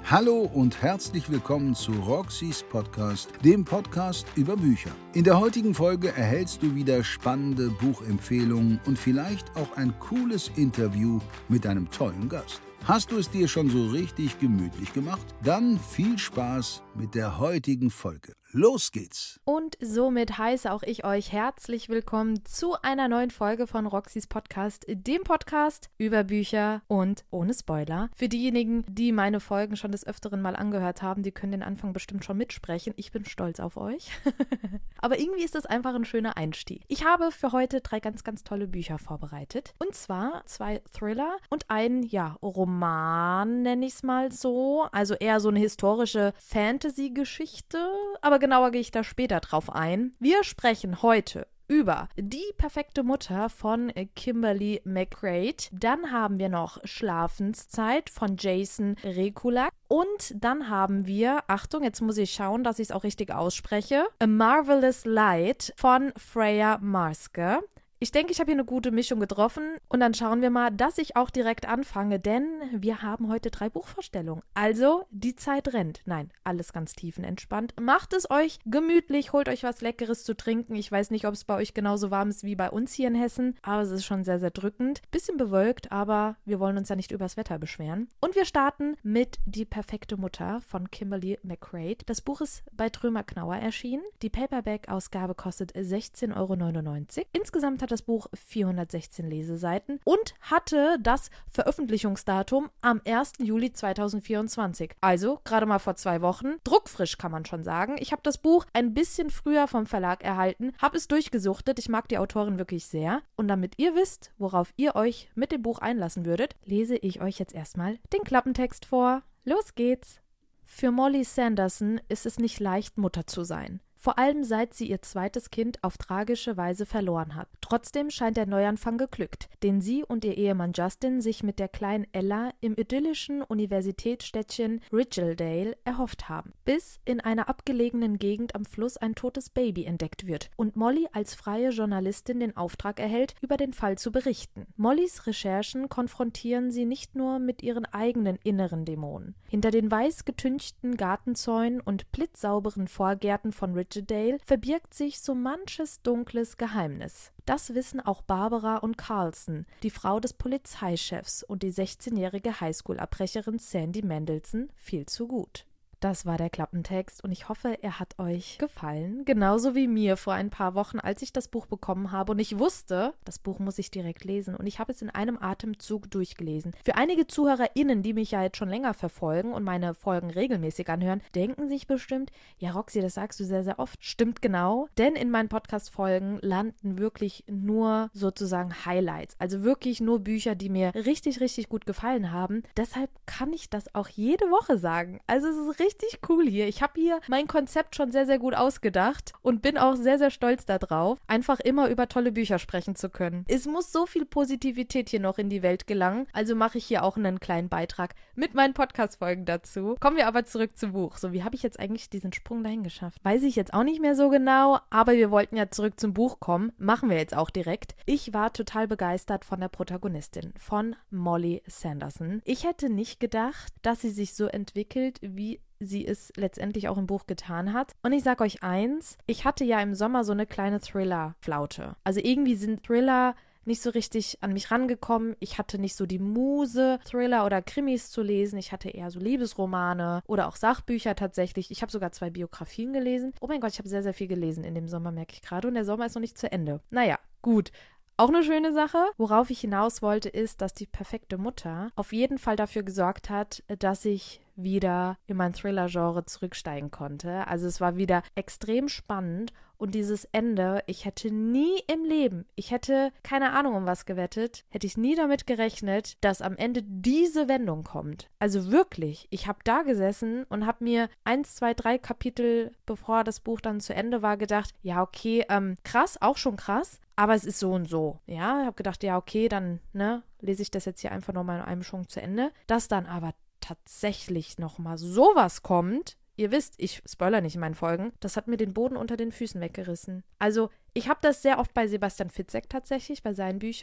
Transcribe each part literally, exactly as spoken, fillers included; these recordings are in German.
Hallo und herzlich willkommen zu Roxys Podcast, dem Podcast über Bücher. In der heutigen Folge erhältst du wieder spannende Buchempfehlungen und vielleicht auch ein cooles Interview mit einem tollen Gast. Hast du es dir schon so richtig gemütlich gemacht? Dann viel Spaß mit der heutigen Folge. Los geht's! Und somit heiße auch ich euch herzlich willkommen zu einer neuen Folge von Roxys Podcast, dem Podcast über Bücher und ohne Spoiler. Für diejenigen, die meine Folgen schon des Öfteren mal angehört haben, die können den Anfang bestimmt schon mitsprechen. Ich bin stolz auf euch. Aber irgendwie ist das einfach ein schöner Einstieg. Ich habe für heute drei ganz, ganz tolle Bücher vorbereitet. Und zwar zwei Thriller und ein, ja, Roman, nenne ich es mal so. Also eher so eine historische Fantasy-Geschichte, aber genauer gehe ich da später drauf ein. Wir sprechen heute über Die perfekte Mutter von Kimberly McCreight. Dann haben wir noch Schlafenszeit von Jason Rekulak. Und dann haben wir, Achtung, jetzt muss ich schauen, dass ich es auch richtig ausspreche, A Marvelous Light von Freya Marske. Ich denke, ich habe hier eine gute Mischung getroffen und dann schauen wir mal, dass ich auch direkt anfange, denn wir haben heute drei Buchvorstellungen. Also, die Zeit rennt. Nein, alles ganz tiefenentspannt. Macht es euch gemütlich, holt euch was Leckeres zu trinken. Ich weiß nicht, ob es bei euch genauso warm ist wie bei uns hier in Hessen, aber es ist schon sehr, sehr drückend. Bisschen bewölkt, aber wir wollen uns ja nicht übers Wetter beschweren. Und wir starten mit Die perfekte Mutter von Kimberly McCreight. Das Buch ist bei Trömer Knauer erschienen. Die Paperback-Ausgabe kostet sechzehn Euro neunundneunzig. Insgesamt hat das Buch vierhundertsechzehn Leseseiten und hatte das Veröffentlichungsdatum am ersten Juli zweitausendvierundzwanzig. Also gerade mal vor zwei Wochen. Druckfrisch kann man schon sagen. Ich habe das Buch ein bisschen früher vom Verlag erhalten, habe es durchgesuchtet. Ich mag die Autorin wirklich sehr. Und damit ihr wisst, worauf ihr euch mit dem Buch einlassen würdet, lese ich euch jetzt erstmal den Klappentext vor. Los geht's! Für Molly Sanderson ist es nicht leicht, Mutter zu sein. Vor allem seit sie ihr zweites Kind auf tragische Weise verloren hat. Trotzdem scheint der Neuanfang geglückt, den sie und ihr Ehemann Justin sich mit der kleinen Ella im idyllischen Universitätsstädtchen Ridgeldale erhofft haben. Bis in einer abgelegenen Gegend am Fluss ein totes Baby entdeckt wird und Molly als freie Journalistin den Auftrag erhält, über den Fall zu berichten. Mollys Recherchen konfrontieren sie nicht nur mit ihren eigenen inneren Dämonen. Hinter den weiß getünchten Gartenzäunen und blitzsauberen Vorgärten von Ridgeldale verbirgt sich so manches dunkles Geheimnis. Das wissen auch Barbara und Carlson, die Frau des Polizeichefs und die sechzehnjährige Highschool-Abbrecherin Sandy Mendelssohn, viel zu gut. Das war der Klappentext und ich hoffe, er hat euch gefallen. Genauso wie mir vor ein paar Wochen, als ich das Buch bekommen habe und ich wusste, das Buch muss ich direkt lesen und ich habe es in einem Atemzug durchgelesen. Für einige ZuhörerInnen, die mich ja jetzt schon länger verfolgen und meine Folgen regelmäßig anhören, denken sich bestimmt, ja Roxy, das sagst du sehr, sehr oft. Stimmt genau, denn in meinen Podcast-Folgen landen wirklich nur sozusagen Highlights, also wirklich nur Bücher, die mir richtig, richtig gut gefallen haben. Deshalb kann ich das auch jede Woche sagen. Also es ist richtig Richtig cool hier. Ich habe hier mein Konzept schon sehr, sehr gut ausgedacht und bin auch sehr, sehr stolz darauf, einfach immer über tolle Bücher sprechen zu können. Es muss so viel Positivität hier noch in die Welt gelangen, also mache ich hier auch einen kleinen Beitrag mit meinen Podcast-Folgen dazu. Kommen wir aber zurück zum Buch. So, wie habe ich jetzt eigentlich diesen Sprung dahin geschafft? Weiß ich jetzt auch nicht mehr so genau, aber wir wollten ja zurück zum Buch kommen. Machen wir jetzt auch direkt. Ich war total begeistert von der Protagonistin, von Molly Sanderson. Ich hätte nicht gedacht, dass sie sich so entwickelt, wie sie es letztendlich auch im Buch getan hat. Und ich sag euch eins, ich hatte ja im Sommer so eine kleine Thriller-Flaute. Also irgendwie sind Thriller nicht so richtig an mich rangekommen. Ich hatte nicht so die Muse, Thriller oder Krimis zu lesen. Ich hatte eher so Liebesromane oder auch Sachbücher tatsächlich. Ich habe sogar zwei Biografien gelesen. Oh mein Gott, ich habe sehr, sehr viel gelesen in dem Sommer, merke ich gerade. Und der Sommer ist noch nicht zu Ende. Naja, gut. Auch eine schöne Sache. Worauf ich hinaus wollte, ist, dass die perfekte Mutter auf jeden Fall dafür gesorgt hat, dass ich wieder in mein Thriller-Genre zurücksteigen konnte. Also es war wieder extrem spannend und dieses Ende, ich hätte nie im Leben, ich hätte keine Ahnung um was gewettet, hätte ich nie damit gerechnet, dass am Ende diese Wendung kommt. Also wirklich, ich habe da gesessen und habe mir eins, zwei, drei Kapitel, bevor das Buch dann zu Ende war, gedacht, ja okay, ähm, krass, auch schon krass, aber es ist so und so. Ja, ich habe gedacht, ja okay, dann ne, lese ich das jetzt hier einfach nochmal in einem Schwung zu Ende. Dass dann aber tatsächlich nochmal sowas kommt, ihr wisst, ich spoilere nicht in meinen Folgen, das hat mir den Boden unter den Füßen weggerissen. Also ich habe das sehr oft bei Sebastian Fitzek tatsächlich, bei seinen Büchern.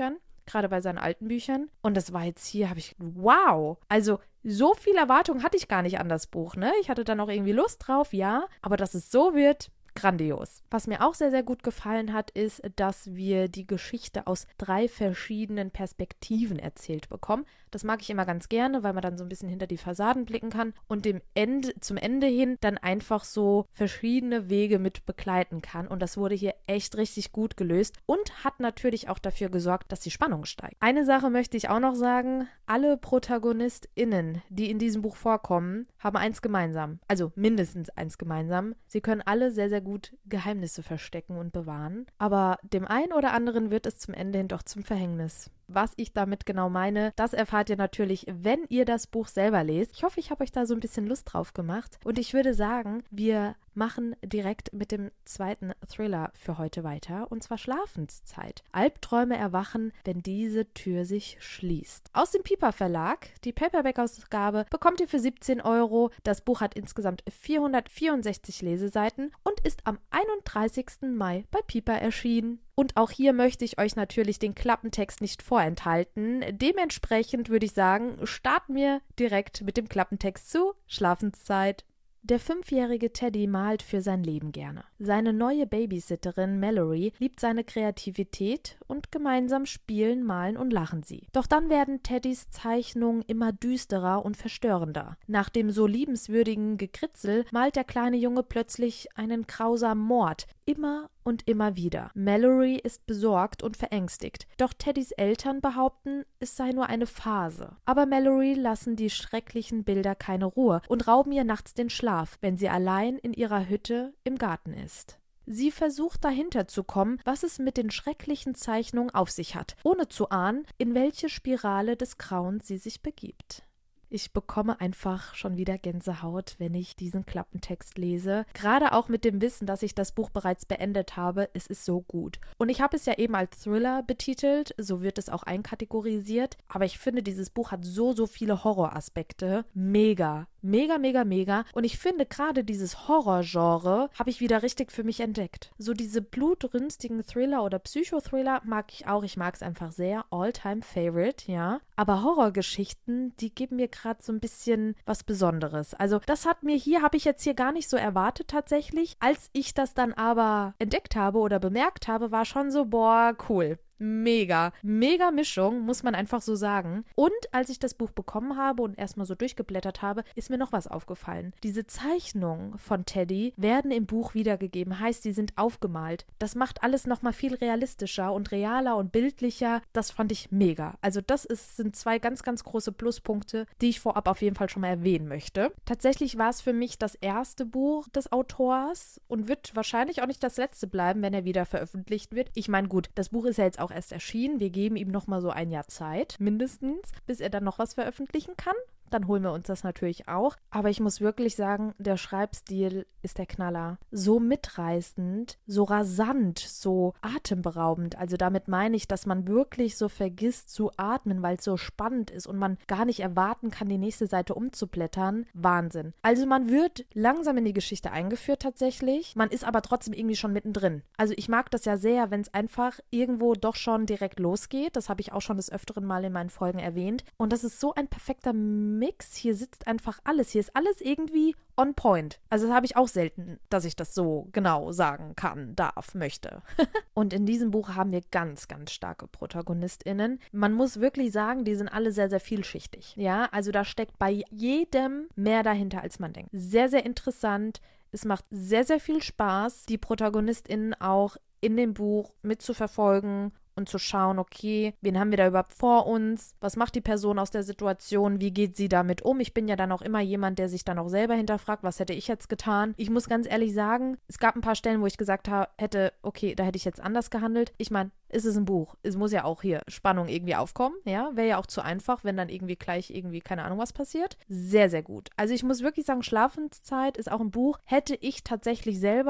gerade bei seinen alten Büchern. Und das war jetzt hier, habe ich, wow, also so viel Erwartung hatte ich gar nicht an das Buch, ne? Ich hatte dann auch irgendwie Lust drauf, ja, aber dass es so wird, grandios. Was mir auch sehr, sehr gut gefallen hat, ist, dass wir die Geschichte aus drei verschiedenen Perspektiven erzählt bekommen. Das mag ich immer ganz gerne, weil man dann so ein bisschen hinter die Fassaden blicken kann und dem Ende, zum Ende hin dann einfach so verschiedene Wege mit begleiten kann. Und das wurde hier echt richtig gut gelöst und hat natürlich auch dafür gesorgt, dass die Spannung steigt. Eine Sache möchte ich auch noch sagen. Alle ProtagonistInnen, die in diesem Buch vorkommen, haben eins gemeinsam. Also mindestens eins gemeinsam. Sie können alle sehr, sehr gut Geheimnisse verstecken und bewahren. Aber dem einen oder anderen wird es zum Ende hin doch zum Verhängnis. Was ich damit genau meine, das erfahrt ihr natürlich, wenn ihr das Buch selber lest. Ich hoffe, ich habe euch da so ein bisschen Lust drauf gemacht. Und ich würde sagen, wir machen direkt mit dem zweiten Thriller für heute weiter, und zwar Schlafenszeit. Albträume erwachen, wenn diese Tür sich schließt. Aus dem Piper Verlag, die Paperback-Ausgabe, bekommt ihr für siebzehn Euro. Das Buch hat insgesamt vierhundertvierundsechzig Leseseiten und ist am einunddreißigsten Mai bei Piper erschienen. Und auch hier möchte ich euch natürlich den Klappentext nicht vorenthalten. Dementsprechend würde ich sagen, starten wir direkt mit dem Klappentext zu Schlafenszeit. Der fünfjährige Teddy malt für sein Leben gerne. Seine neue Babysitterin Mallory liebt seine Kreativität und gemeinsam spielen, malen und lachen sie. Doch dann werden Teddys Zeichnungen immer düsterer und verstörender. Nach dem so liebenswürdigen Gekritzel malt der kleine Junge plötzlich einen grausamen Mord. Immer und immer wieder. Mallory ist besorgt und verängstigt. Doch Teddys Eltern behaupten, es sei nur eine Phase. Aber Mallory lassen die schrecklichen Bilder keine Ruhe und rauben ihr nachts den Schlaf, wenn sie allein in ihrer Hütte im Garten ist. Sie versucht dahinter zu kommen, was es mit den schrecklichen Zeichnungen auf sich hat, ohne zu ahnen, in welche Spirale des Grauens sie sich begibt. Ich bekomme einfach schon wieder Gänsehaut, wenn ich diesen Klappentext lese. Gerade auch mit dem Wissen, dass ich das Buch bereits beendet habe. Es ist so gut. Und ich habe es ja eben als Thriller betitelt, so wird es auch einkategorisiert. Aber ich finde, dieses Buch hat so, so viele Horroraspekte. Mega, mega, mega, mega. Und ich finde, gerade dieses Horrorgenre habe ich wieder richtig für mich entdeckt. So diese blutrünstigen Thriller oder Psychothriller mag ich auch. Ich mag es einfach sehr. All-time-Favorite, ja. Aber Horrorgeschichten, die geben mir gerade so ein bisschen was Besonderes. Also das hat mir hier, habe ich jetzt hier gar nicht so erwartet tatsächlich. Als ich das dann aber entdeckt habe oder bemerkt habe, war schon so, boah, cool. Mega, mega Mischung, muss man einfach so sagen. Und als ich das Buch bekommen habe und erstmal so durchgeblättert habe, ist mir noch was aufgefallen. Diese Zeichnungen von Teddy werden im Buch wiedergegeben, heißt, die sind aufgemalt. Das macht alles nochmal viel realistischer und realer und bildlicher. Das fand ich mega. Also das ist, sind zwei ganz, ganz große Pluspunkte, die ich vorab auf jeden Fall schon mal erwähnen möchte. Tatsächlich war es für mich das erste Buch des Autors und wird wahrscheinlich auch nicht das letzte bleiben, wenn er wieder veröffentlicht wird. Ich meine, gut, das Buch ist ja jetzt auch erst erschienen. Wir geben ihm noch mal so ein Jahr Zeit, mindestens, bis er dann noch was veröffentlichen kann. Dann holen wir uns das natürlich auch. Aber ich muss wirklich sagen, der Schreibstil ist der Knaller. So mitreißend, so rasant, so atemberaubend. Also damit meine ich, dass man wirklich so vergisst zu atmen, weil es so spannend ist und man gar nicht erwarten kann, die nächste Seite umzublättern. Wahnsinn. Also man wird langsam in die Geschichte eingeführt tatsächlich. Man ist aber trotzdem irgendwie schon mittendrin. Also ich mag das ja sehr, wenn es einfach irgendwo doch schon direkt losgeht. Das habe ich auch schon des Öfteren mal in meinen Folgen erwähnt. Und das ist so ein perfekter Mix. Hier sitzt einfach alles. Hier ist alles irgendwie on point. Also das habe ich auch selten, dass ich das so genau sagen kann, darf, möchte. Und in diesem Buch haben wir ganz, ganz starke ProtagonistInnen. Man muss wirklich sagen, die sind alle sehr, sehr vielschichtig. Ja, also da steckt bei jedem mehr dahinter, als man denkt. Sehr, sehr interessant. Es macht sehr, sehr viel Spaß, die ProtagonistInnen auch in dem Buch mitzuverfolgen und zu schauen, okay, wen haben wir da überhaupt vor uns? Was macht die Person aus der Situation? Wie geht sie damit um? Ich bin ja dann auch immer jemand, der sich dann auch selber hinterfragt, was hätte ich jetzt getan? Ich muss ganz ehrlich sagen, es gab ein paar Stellen, wo ich gesagt habe, hätte, okay, da hätte ich jetzt anders gehandelt. Ich meine, es ist ein Buch. Es muss ja auch hier Spannung irgendwie aufkommen, ja? Wäre ja auch zu einfach, wenn dann irgendwie gleich irgendwie, keine Ahnung, was passiert. Sehr, sehr gut. Also ich muss wirklich sagen, Schlafenszeit ist auch ein Buch, hätte ich tatsächlich selber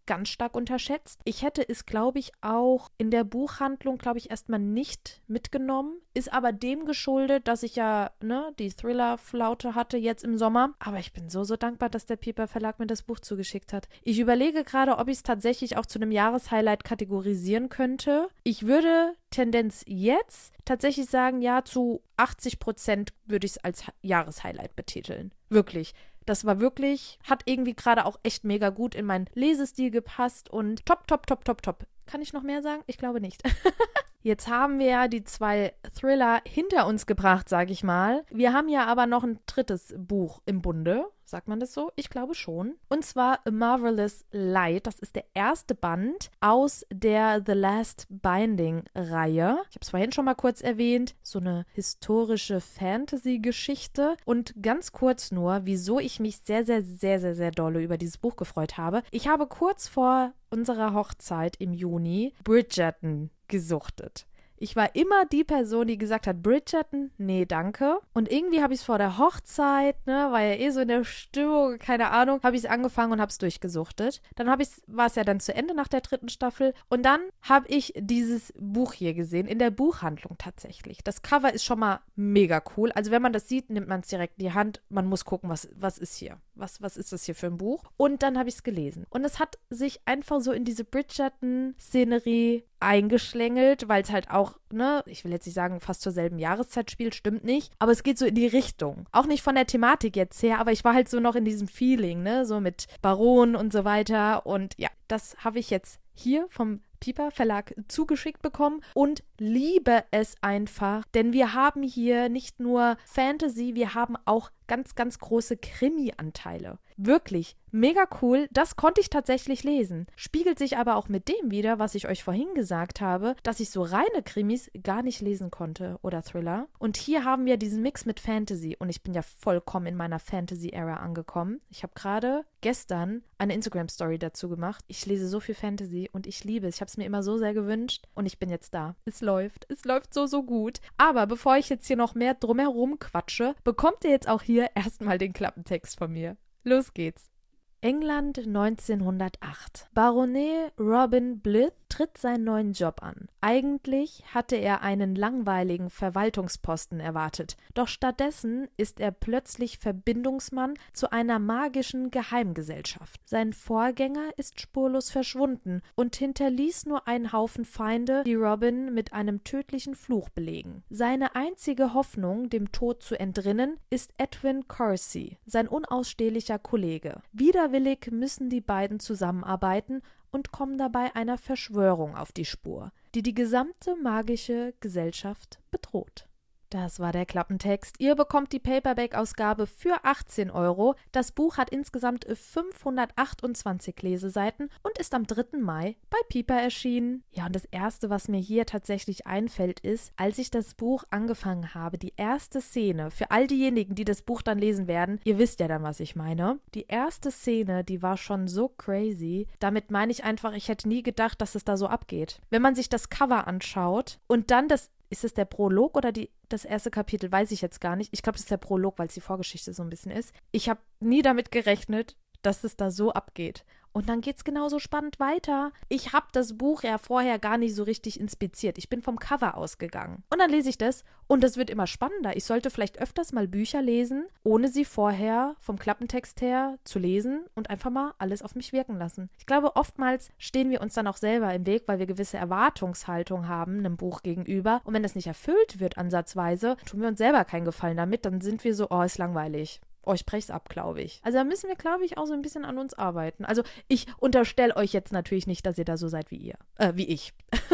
ganz stark unterschätzt. Ich hätte es, glaube ich, auch in der Buchhandlung, glaube ich, erstmal nicht mitgenommen. Ist aber dem geschuldet, dass ich ja ne, die Thriller-Flaute hatte jetzt im Sommer. Aber ich bin so, so dankbar, dass der Piper Verlag mir das Buch zugeschickt hat. Ich überlege gerade, ob ich es tatsächlich auch zu einem Jahreshighlight kategorisieren könnte. Ich würde Tendenz jetzt tatsächlich sagen, ja, zu achtzig Prozent würde ich es als Jahreshighlight betiteln. Wirklich. Das war wirklich, hat irgendwie gerade auch echt mega gut in meinen Lesestil gepasst und top, top, top, top, top. Kann ich noch mehr sagen? Ich glaube nicht. Jetzt haben wir ja die zwei Thriller hinter uns gebracht, sage ich mal. Wir haben ja aber noch ein drittes Buch im Bunde. Sagt man das so? Ich glaube schon. Und zwar A Marvelous Light. Das ist der erste Band aus der The Last Binding-Reihe. Ich habe es vorhin schon mal kurz erwähnt. So eine historische Fantasy-Geschichte. Und ganz kurz nur, wieso ich mich sehr, sehr, sehr, sehr, sehr dolle über dieses Buch gefreut habe. Ich habe kurz vor unserer Hochzeit im Juni Bridgerton gesuchtet. Ich war immer die Person, die gesagt hat, Bridgerton, nee, danke. Und irgendwie habe ich es vor der Hochzeit, ne, war ja eh so in der Stimmung, keine Ahnung, habe ich es angefangen und habe es durchgesuchtet. Dann habe ich war es ja dann zu Ende nach der dritten Staffel. Und dann habe ich dieses Buch hier gesehen, in der Buchhandlung tatsächlich. Das Cover ist schon mal mega cool. Also wenn man das sieht, nimmt man es direkt in die Hand. Man muss gucken, was, was ist hier? Was, was ist das hier für ein Buch? Und dann habe ich es gelesen. Und es hat sich einfach so in diese Bridgerton-Szenerie eingeschlängelt, weil es halt auch, ne, ich will jetzt nicht sagen, fast zur selben Jahreszeit spielt, stimmt nicht, aber es geht so in die Richtung. Auch nicht von der Thematik jetzt her, aber ich war halt so noch in diesem Feeling, ne, so mit Baron und so weiter und ja, das habe ich jetzt hier vom Piper Verlag zugeschickt bekommen und liebe es einfach, denn wir haben hier nicht nur Fantasy, wir haben auch ganz, ganz große Krimi-Anteile. Wirklich mega cool. Das konnte ich tatsächlich lesen. Spiegelt sich aber auch mit dem wieder, was ich euch vorhin gesagt habe, dass ich so reine Krimis gar nicht lesen konnte oder Thriller. Und hier haben wir diesen Mix mit Fantasy und ich bin ja vollkommen in meiner Fantasy-Ära angekommen. Ich habe gerade gestern eine Instagram-Story dazu gemacht. Ich lese so viel Fantasy und ich liebe es. Ich habe es mir immer so sehr gewünscht und ich bin jetzt da. Es läuft. Es läuft so, so gut. Aber bevor ich jetzt hier noch mehr drumherum quatsche, bekommt ihr jetzt auch hier erstmal den Klappentext von mir. Los geht's. England neunzehnhundertacht. Baronet Robin Blythe tritt seinen neuen Job an. Eigentlich hatte er einen langweiligen Verwaltungsposten erwartet, doch stattdessen ist er plötzlich Verbindungsmann zu einer magischen Geheimgesellschaft. Sein Vorgänger ist spurlos verschwunden und hinterließ nur einen Haufen Feinde, die Robin mit einem tödlichen Fluch belegen. Seine einzige Hoffnung, dem Tod zu entrinnen, ist Edwin Corsi, sein unausstehlicher Kollege. Widerwillig müssen die beiden zusammenarbeiten und kommen dabei einer Verschwörung auf die Spur, die die gesamte magische Gesellschaft bedroht. Das war der Klappentext. Ihr bekommt die Paperback-Ausgabe für achtzehn Euro. Das Buch hat insgesamt fünfhundertachtundzwanzig Leseseiten und ist am dritten Mai bei Piper erschienen. Ja, und das Erste, was mir hier tatsächlich einfällt, ist, als ich das Buch angefangen habe, die erste Szene, für all diejenigen, die das Buch dann lesen werden, ihr wisst ja dann, was ich meine. Die erste Szene, die war schon so crazy. Damit meine ich einfach, ich hätte nie gedacht, dass es da so abgeht. Wenn man sich das Cover anschaut und dann das Ist es der Prolog oder die, das erste Kapitel? Weiß ich jetzt gar nicht. Ich glaube, es ist der Prolog, weil es die Vorgeschichte so ein bisschen ist. Ich habe nie damit gerechnet, dass es da so abgeht. Und dann geht's genauso spannend weiter. Ich habe das Buch ja vorher gar nicht so richtig inspiziert. Ich bin vom Cover ausgegangen. Und dann lese ich das und es wird immer spannender. Ich sollte vielleicht öfters mal Bücher lesen, ohne sie vorher vom Klappentext her zu lesen und einfach mal alles auf mich wirken lassen. Ich glaube, oftmals stehen wir uns dann auch selber im Weg, weil wir gewisse Erwartungshaltung haben einem Buch gegenüber. Und wenn das nicht erfüllt wird ansatzweise, tun wir uns selber keinen Gefallen damit. Dann sind wir so, oh, ist langweilig. Oh, ich brech's ab, glaube ich. Also da müssen wir, glaube ich, auch so ein bisschen an uns arbeiten. Also ich unterstelle euch jetzt natürlich nicht, dass ihr da so seid wie ihr. Äh, wie ich.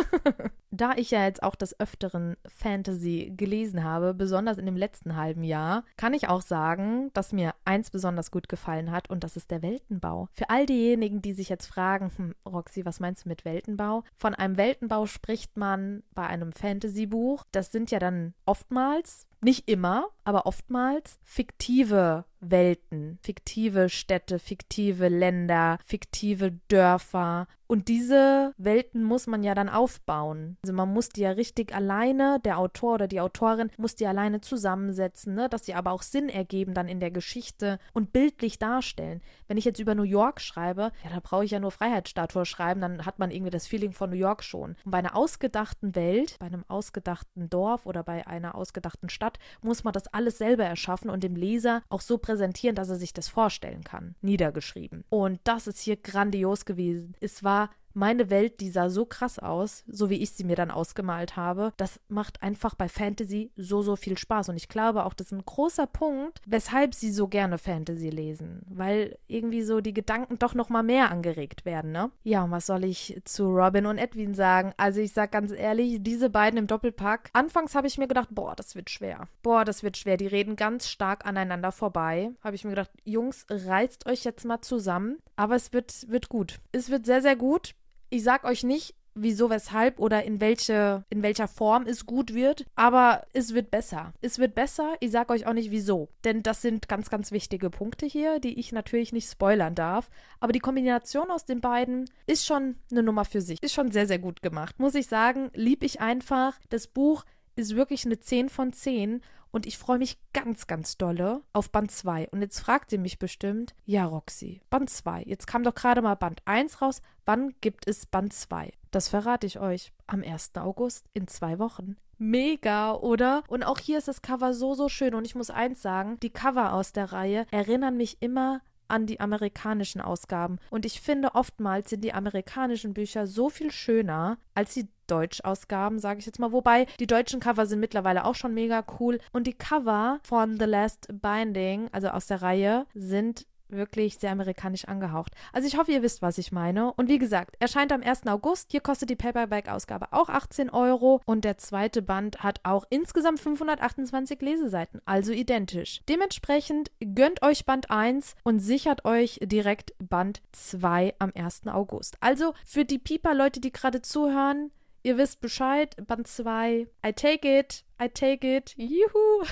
Da ich ja jetzt auch des Öfteren Fantasy gelesen habe, besonders in dem letzten halben Jahr, kann ich auch sagen, dass mir eins besonders gut gefallen hat und das ist der Weltenbau. Für all diejenigen, die sich jetzt fragen, hm, Roxy, was meinst du mit Weltenbau? Von einem Weltenbau spricht man bei einem Fantasy-Buch. Das sind ja dann oftmals nicht immer, aber oftmals fiktive Welten, fiktive Städte, fiktive Länder, fiktive Dörfer. Und diese Welten muss man ja dann aufbauen. Also man muss die ja richtig alleine, der Autor oder die Autorin muss die alleine zusammensetzen, ne? Dass sie aber auch Sinn ergeben dann in der Geschichte und bildlich darstellen. Wenn ich jetzt über New York schreibe, ja, da brauche ich ja nur Freiheitsstatue schreiben, dann hat man irgendwie das Feeling von New York schon. Und bei einer ausgedachten Welt, bei einem ausgedachten Dorf oder bei einer ausgedachten Stadt muss man das alles selber erschaffen und dem Leser auch so präsentieren, dass er sich das vorstellen kann. Niedergeschrieben. Und das ist hier grandios gewesen. Es war meine Welt, die sah so krass aus, so wie ich sie mir dann ausgemalt habe. Das macht einfach bei Fantasy so, so viel Spaß. Und ich glaube auch, das ist ein großer Punkt, weshalb sie so gerne Fantasy lesen. Weil irgendwie so die Gedanken doch noch mal mehr angeregt werden, ne? Ja, und was soll ich zu Robin und Edwin sagen? Also ich sag ganz ehrlich, diese beiden im Doppelpack. Anfangs habe ich mir gedacht, boah, das wird schwer. Boah, das wird schwer. Die reden ganz stark aneinander vorbei. Habe ich mir gedacht, Jungs, reißt euch jetzt mal zusammen. Aber es wird, wird gut. Es wird sehr, sehr gut. Ich sag euch nicht, wieso, weshalb oder in welche, in welcher Form es gut wird, aber es wird besser. Es wird besser, ich sag euch auch nicht wieso, denn das sind ganz, ganz wichtige Punkte hier, die ich natürlich nicht spoilern darf, aber die Kombination aus den beiden ist schon eine Nummer für sich, ist schon sehr, sehr gut gemacht. Muss ich sagen, lieb ich einfach. Das Buch ist wirklich eine zehn von zehn und ich freue mich ganz, ganz dolle auf Band zwei. Und jetzt fragt ihr mich bestimmt, ja Roxy, Band zwei, jetzt kam doch gerade mal Band eins raus, wann gibt es Band zwei? Das verrate ich euch am ersten August in zwei Wochen. Mega, oder? Und auch hier ist das Cover so, so schön und ich muss eins sagen, die Cover aus der Reihe erinnern mich immer an die amerikanischen Ausgaben. Und ich finde, oftmals sind die amerikanischen Bücher so viel schöner als die Deutschausgaben, sage ich jetzt mal. Wobei, die deutschen Cover sind mittlerweile auch schon mega cool. Und die Cover von The Last Binding, also aus der Reihe, sind wirklich sehr amerikanisch angehaucht. Also ich hoffe, ihr wisst, was ich meine. Und wie gesagt, erscheint am ersten August. Hier kostet die Paperback-Ausgabe auch achtzehn Euro. Und der zweite Band hat auch insgesamt fünfhundertachtundzwanzig Leseseiten, also identisch. Dementsprechend gönnt euch Band eins und sichert euch direkt Band zwei am ersten August. Also für die Pieper-Leute, die gerade zuhören, ihr wisst Bescheid, Band zwei, I take it, I take it, juhu.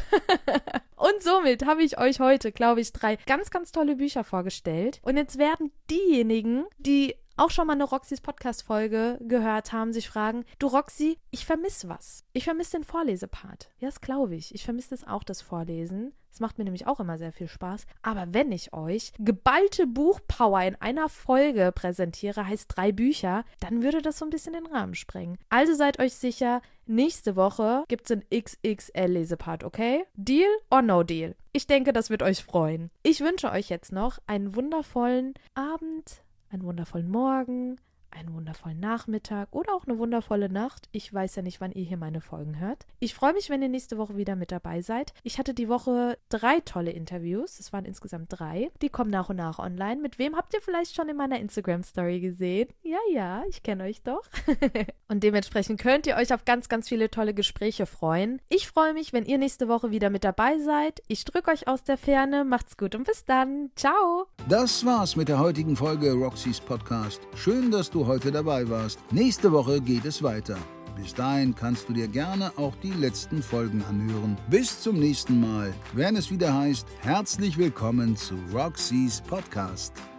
Und somit habe ich euch heute, glaube ich, drei ganz, ganz tolle Bücher vorgestellt. Und jetzt werden diejenigen, die auch schon mal eine Roxys Podcast-Folge gehört haben, sich fragen, du Roxy, ich vermisse was. Ich vermisse den Vorlesepart. Ja, das glaube ich. Ich vermisse das auch, das Vorlesen. Das macht mir nämlich auch immer sehr viel Spaß. Aber wenn ich euch geballte Buchpower in einer Folge präsentiere, heißt drei Bücher, dann würde das so ein bisschen den Rahmen sprengen. Also seid euch sicher, nächste Woche gibt es einen X X L-Lesepart, okay? Deal or no deal? Ich denke, das wird euch freuen. Ich wünsche euch jetzt noch einen wundervollen Abend, einen wundervollen Morgen, einen wundervollen Nachmittag oder auch eine wundervolle Nacht. Ich weiß ja nicht, wann ihr hier meine Folgen hört. Ich freue mich, wenn ihr nächste Woche wieder mit dabei seid. Ich hatte die Woche drei tolle Interviews. Es waren insgesamt drei. Die kommen nach und nach online. Mit wem habt ihr vielleicht schon in meiner Instagram-Story gesehen? Ja, ja, ich kenne euch doch. Und dementsprechend könnt ihr euch auf ganz, ganz viele tolle Gespräche freuen. Ich freue mich, wenn ihr nächste Woche wieder mit dabei seid. Ich drücke euch aus der Ferne. Macht's gut und bis dann. Ciao. Das war's mit der heutigen Folge Roxys Podcast. Schön, dass du heute dabei warst. Nächste Woche geht es weiter. Bis dahin kannst du dir gerne auch die letzten Folgen anhören. Bis zum nächsten Mal, wenn es wieder heißt, herzlich willkommen zu Roxys Podcast.